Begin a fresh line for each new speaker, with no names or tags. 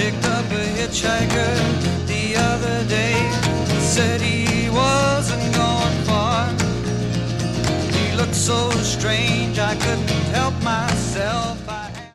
picked up a hitchhiker the other day. He said he wasn't gone far. He looked so strange I couldn't help myself.